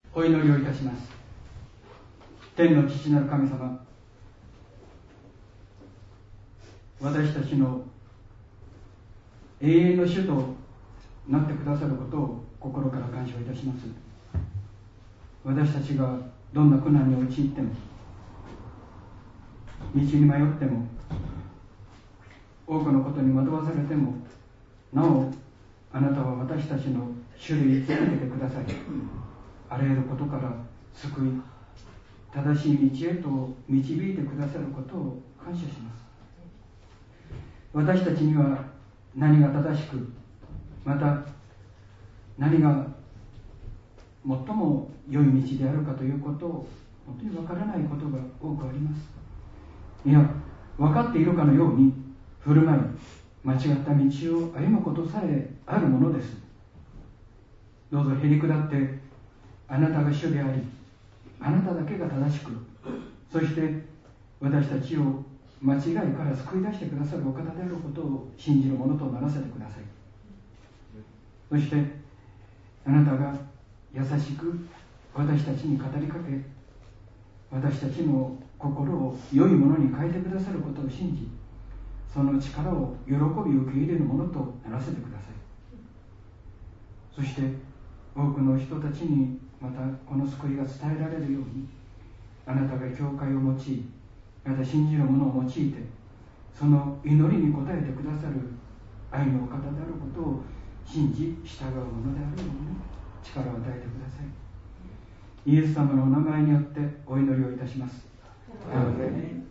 お祈りをいたします。天の父なる神様、私たちの永遠の主となってくださることを心から感謝いたします。私たちがどんな苦難に陥っても、道に迷っても、多くのことに惑わされても、なおあなたは私たちの主で生き続けてください。あらゆることから救い、正しい道へと導いてくださることを感謝します。私たちには何が正しく、また何が最も良い道であるかということを本当に分からないことが多くあります。いや、分かっているかのように振る舞い、間違った道を歩むことさえあるものです。どうぞへり下ってあなたが主であり、あなただけが正しく、そして私たちを間違いから救い出してくださるお方であることを信じるものとならせてください。そしてあなたが優しく私たちに語りかけ、私たちの心を良いものに変えてくださることを信じ、その力を喜び受け入れるものとならせてください。そして多くの人たちにまたこの救いが伝えられるように、あなたが教会を用い、また信じる者を用いて、その祈りに応えてくださる愛のお方であることを信じ従うものであるように力を与えてください。イエス様のお名前によってお祈りをいたします。アーメン。